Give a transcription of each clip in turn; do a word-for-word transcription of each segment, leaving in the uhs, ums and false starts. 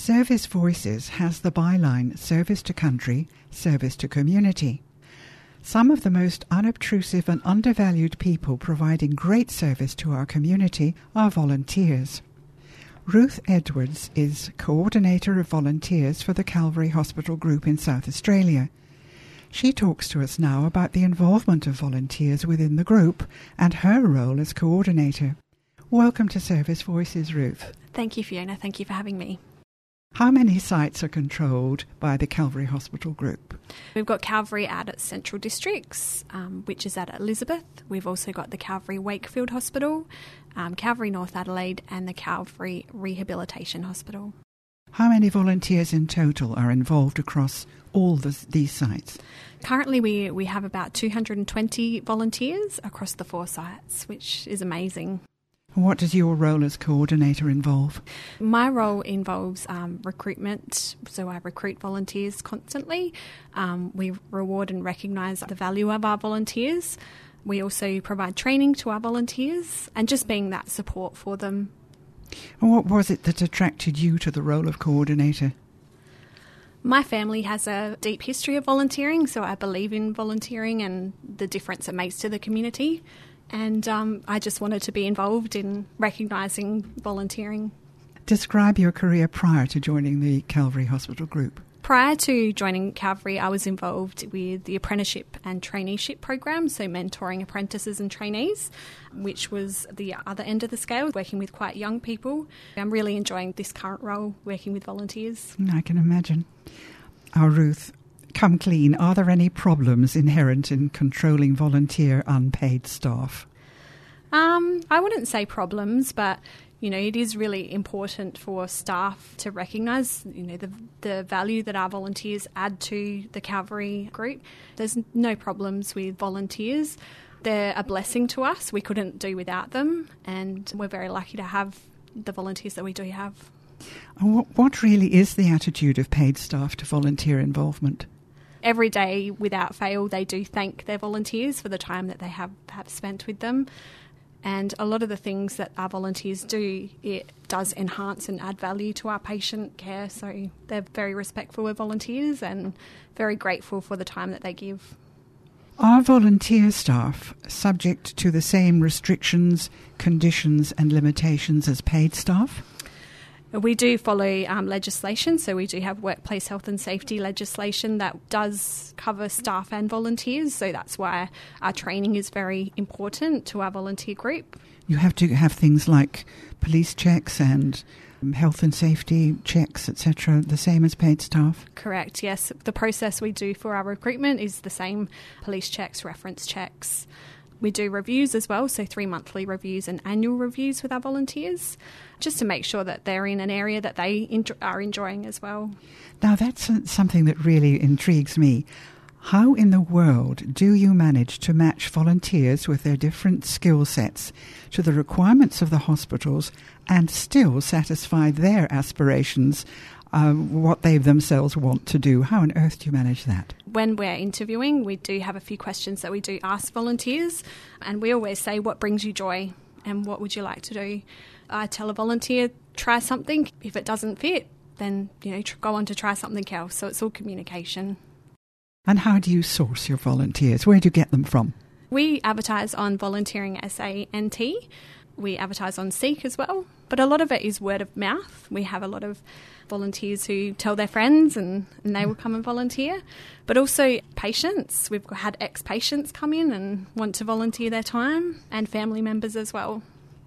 Service Voices has the byline Service to Country, Service to Community. Some of the most unobtrusive and undervalued people providing great service to our community are volunteers. Ruth Edwards is Coordinator of Volunteers for the Calvary Hospital Group in South Australia. She talks to us now about the involvement of volunteers within the group and her role as coordinator. Welcome to Service Voices, Ruth. Thank you, Fiona. Thank you for having me. How many sites are controlled by the Calvary Hospital Group? We've got Calvary out at Central Districts, um, which is at Elizabeth. We've also got the Calvary Wakefield Hospital, um, Calvary North Adelaide and the Calvary Rehabilitation Hospital. How many volunteers in total are involved across all the, these sites? Currently we, we have about two hundred twenty volunteers across the four sites, which is amazing. What does your role as coordinator involve? My role involves um, recruitment, so I recruit volunteers constantly. Um, we reward and recognise the value of our volunteers. We also provide training to our volunteers and just being that support for them. And what was it that attracted you to the role of coordinator? My family has a deep history of volunteering, so I believe in volunteering and the difference it makes to the community. And um, I just wanted to be involved in recognising volunteering. Describe your career prior to joining the Calvary Hospital Group. Prior to joining Calvary, I was involved with the apprenticeship and traineeship program, so mentoring apprentices and trainees, which was the other end of the scale, working with quite young people. I'm really enjoying this current role, working with volunteers. I can imagine. Our Ruth, come clean. Are there any problems inherent in controlling volunteer unpaid staff? Um, I wouldn't say problems, but you know, it is really important for staff to recognise, you know, the the value that our volunteers add to the Calvary group. There's no problems with volunteers. They're a blessing to us. We couldn't do without them, and we're very lucky to have the volunteers that we do have. What really is the attitude of paid staff to volunteer involvement? Every day, without fail, they do thank their volunteers for the time that they have, have spent with them. And a lot of the things that our volunteers do, it does enhance and add value to our patient care. So they're very respectful of volunteers and very grateful for the time that they give. Are volunteer staff subject to the same restrictions, conditions and limitations as paid staff? We do follow um, legislation, so we do have workplace health and safety legislation that does cover staff and volunteers, so that's why our training is very important to our volunteer group. You have to have things like police checks and health and safety checks, et cetera, the same as paid staff? Correct, yes. The process we do for our recruitment is the same: police checks, reference checks. We do reviews as well, so three monthly reviews and annual reviews with our volunteers, just to make sure that they're in an area that they enjo- are enjoying as well. Now that's something that really intrigues me. How in the world do you manage to match volunteers with their different skill sets to the requirements of the hospitals and still satisfy their aspirations, uh, what they themselves want to do? How on earth do you manage that? When we're interviewing, we do have a few questions that we do ask volunteers, and we always say, what brings you joy and what would you like to do? I tell a volunteer, try something. If it doesn't fit, then you know, tr- go on to try something else. So it's all communication. And how do you source your volunteers? Where do you get them from? We advertise on Volunteering S A N T. We advertise on Seek as well, but a lot of it is word of mouth. We have a lot of volunteers who tell their friends and, and they will come and volunteer, but also patients. We've had ex-patients come in and want to volunteer their time, and family members as well.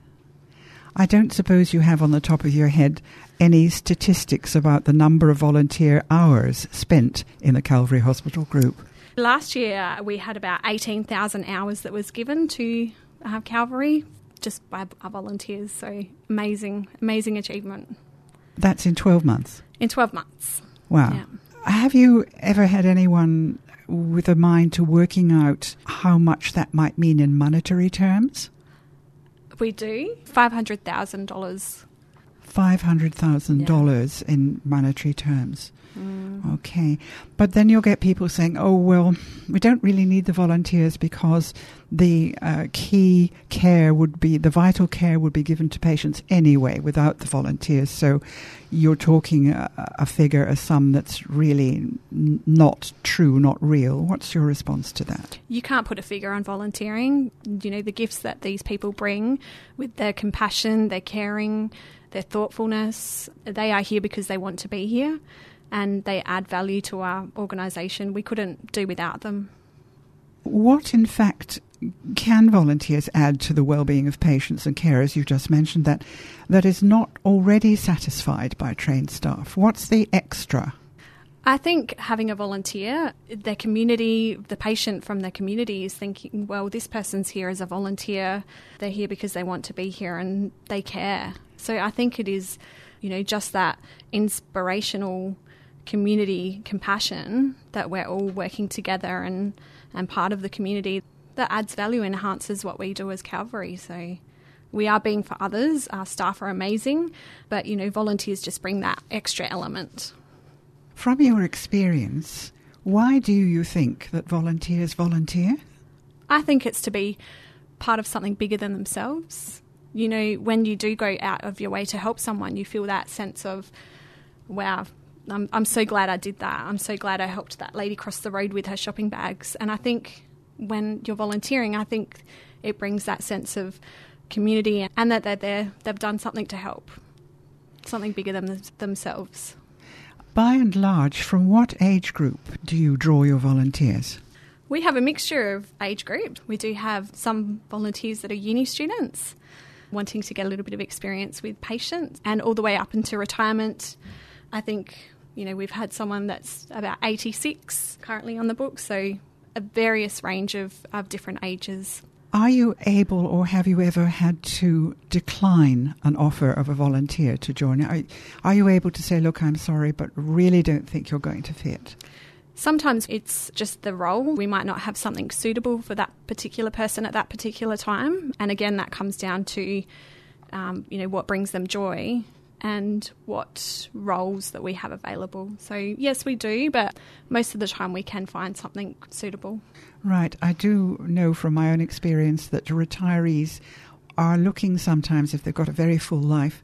I don't suppose you have on the top of your head any statistics about the number of volunteer hours spent in the Calvary Hospital Group? Last year we had about eighteen thousand hours that was given to uh, Calvary just by our volunteers, so amazing, amazing achievement. That's in twelve months? In twelve months. Wow. Yeah. Have you ever had anyone with a mind to working out how much that might mean in monetary terms? We do. five hundred thousand dollars. five hundred thousand dollars yeah. in monetary terms. Mm. Mm. Okay. But then you'll get people saying, oh, well, we don't really need the volunteers because the uh, key care would be, the vital care would be given to patients anyway without the volunteers. So you're talking a, a figure, a sum that's really n- not true, not real. What's your response to that? You can't put a figure on volunteering. You know, the gifts that these people bring with their compassion, their caring, their thoughtfulness, they are here because they want to be here and they add value to our organisation. We couldn't do without them. What, in fact, can volunteers add to the well-being of patients and carers? You've just mentioned that, that is not already satisfied by trained staff. What's the extra? I think having a volunteer, their community, the patient from their community is thinking, well, this person's here as a volunteer. They're here because they want to be here and they care. So I think it is, you know, just that inspirational community compassion that we're all working together and, and part of the community that adds value and enhances what we do as Calvary. So we are being for others. Our staff are amazing, but, you know, volunteers just bring that extra element. From your experience, why do you think that volunteers volunteer? I think it's to be part of something bigger than themselves. You know, when you do go out of your way to help someone, you feel that sense of, wow, I'm, I'm so glad I did that. I'm so glad I helped that lady cross the road with her shopping bags. And I think when you're volunteering, I think it brings that sense of community and that they're there, they've done something to help, something bigger than them, themselves. By and large, from what age group do you draw your volunteers? We have a mixture of age groups. We do have some volunteers that are uni students wanting to get a little bit of experience with patients and all the way up into retirement. I think, you know, we've had someone that's about eighty-six currently on the book, so a various range of, of different ages. Are you able or have you ever had to decline an offer of a volunteer to join? Are, are you able to say, look, I'm sorry, but really don't think you're going to fit? Sometimes it's just the role. We might not have something suitable for that particular person at that particular time. And again, that comes down to, um, you know, what brings them joy and what roles that we have available. So, yes, we do, but most of the time we can find something suitable. Right. I do know from my own experience that retirees are looking sometimes, if they've got a very full life,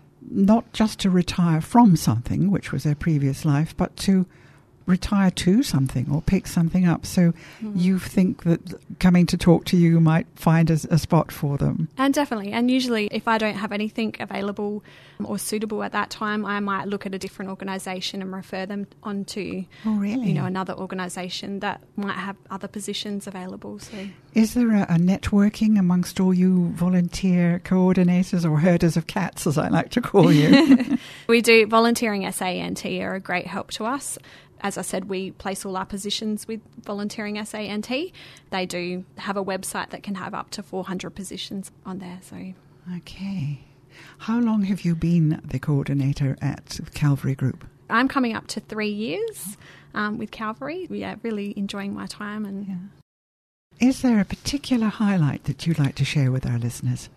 not just to retire from something, which was their previous life, but to retire to something or pick something up. So mm. you think that coming to talk to you might find a, a spot for them. And definitely. And usually if I don't have anything available or suitable at that time, I might look at a different organisation and refer them on to oh, really? you know, another organisation that might have other positions available. So, is there a, a networking amongst all you volunteer coordinators or herders of cats, as I like to call you? We do. Volunteering S A N T are a great help to us. As I said, we place all our positions with Volunteering S A N T. They do have a website that can have up to four hundred positions on there. So, okay. How long have you been the coordinator at Calvary Group? I'm coming up to three years um, with Calvary. Yeah, really enjoying my time. And yeah. Is there a particular highlight that you'd like to share with our listeners?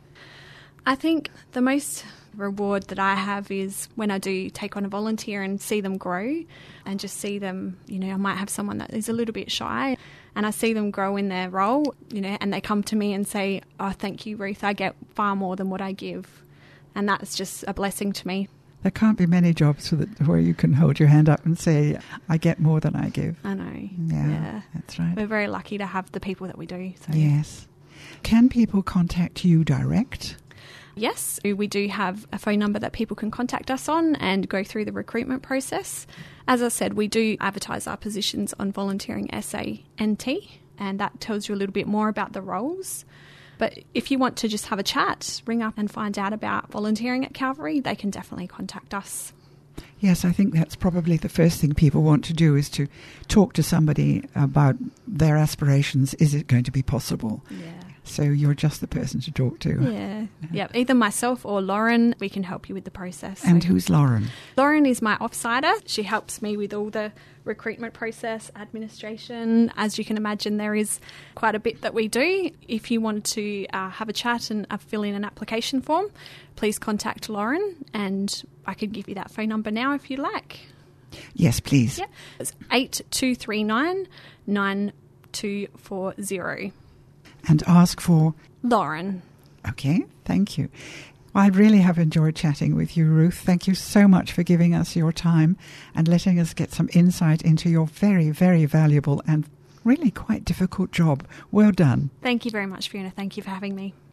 I think the most reward that I have is when I do take on a volunteer and see them grow and just see them, you know, I might have someone that is a little bit shy and I see them grow in their role, you know, and they come to me and say, oh, thank you, Ruth, I get far more than what I give. And that's just a blessing to me. There can't be many jobs where you can hold your hand up and say, I get more than I give. I know. Yeah, yeah. That's right. We're very lucky to have the people that we do. So. Yes. Can people contact you direct? Yes, we do have a phone number that people can contact us on and go through the recruitment process. As I said, we do advertise our positions on Volunteering S A N T, and that tells you a little bit more about the roles. But if you want to just have a chat, ring up and find out about volunteering at Calvary, they can definitely contact us. Yes, I think that's probably the first thing people want to do is to talk to somebody about their aspirations. Is it going to be possible? Yeah. So you're just the person to talk to. Yeah, yeah. Either myself or Lauren, we can help you with the process. And so. Who's Lauren? Lauren is my offsider. She helps me with all the recruitment process, administration. As you can imagine, there is quite a bit that we do. If you want to uh, have a chat and uh, fill in an application form, please contact Lauren, and I could give you that phone number now if you like. Yes, please. Yeah. It's eight two three nine, nine two four zero. And ask for... Lauren. Okay, thank you. Well, I really have enjoyed chatting with you, Ruth. Thank you so much for giving us your time and letting us get some insight into your very, very valuable and really quite difficult job. Well done. Thank you very much, Fiona. Thank you for having me.